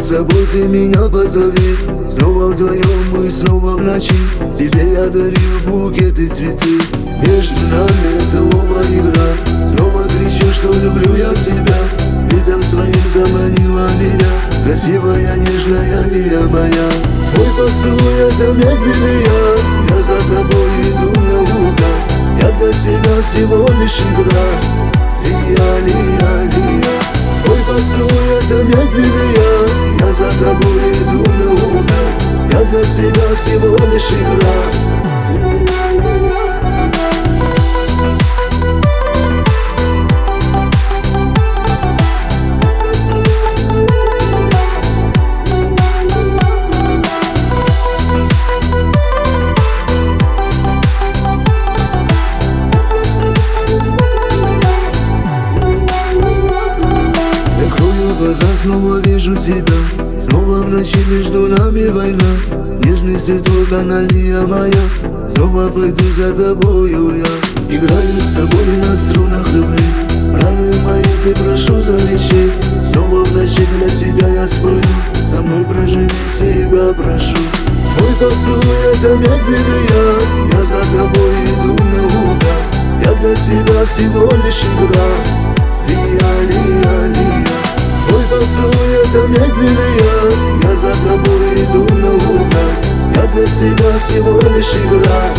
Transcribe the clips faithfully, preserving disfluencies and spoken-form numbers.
собой ты меня позови. Снова вдвоем мы, снова в ночи. Тебе я дарю букеты цветы. Между нами это оба игра. Снова кричу, что люблю я тебя. Видом своим заманила меня. Красивая, нежная Лия моя. Твой поцелуй это медленный яд. Я за тобой иду наугад. Я для тебя всего лишь игра. Лия, Лия, Лия. Твой поцелуй это медленный яд. Я за тобой иду наугад. Я для тебя всего лишь игра. Глаза, снова вижу тебя. Снова в ночи между нами война. Нежный цветок, она Лия моя. Снова пойду за тобою я. Играю с тобой на струнах любви. Раны мои ты прошу залечи. Снова в ночи для тебя я спою. Со мной проживи, тебя прошу. Твой поцелуй это медленный яд. Я за тобой иду наугад. Я для тебя всего лишь игра. Лия, Лия, Лия. Твой поцелуй это медленный яд. Я за тобой иду наугад. Я для тебя всего лишь игра.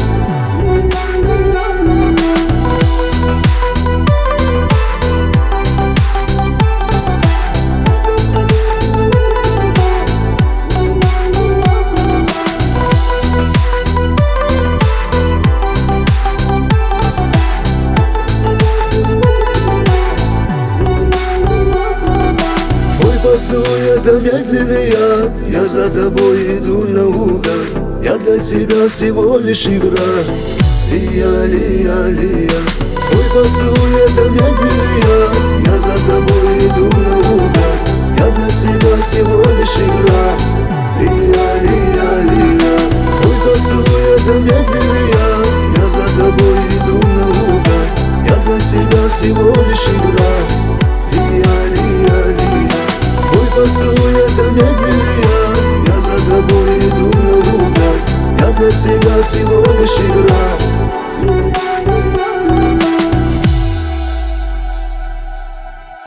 Поцелуй это медленный яд. Я за тобой иду наугад. Я для тебя всего лишь игра. Лия, Лия, Лия. Твой поцелуй это медленный яд. Я за тобой иду наугад. Я для тебя всего лишь игра. Лия, Лия, Лия. Твой поцелуй это медленный яд. Я за тобой иду наугад. Я для тебя всего лишь игра. Лия, Лия, Лия. Твой поцелуй это медленный яд. Я за тобой иду наугад. Я для тебя всего лишь игра.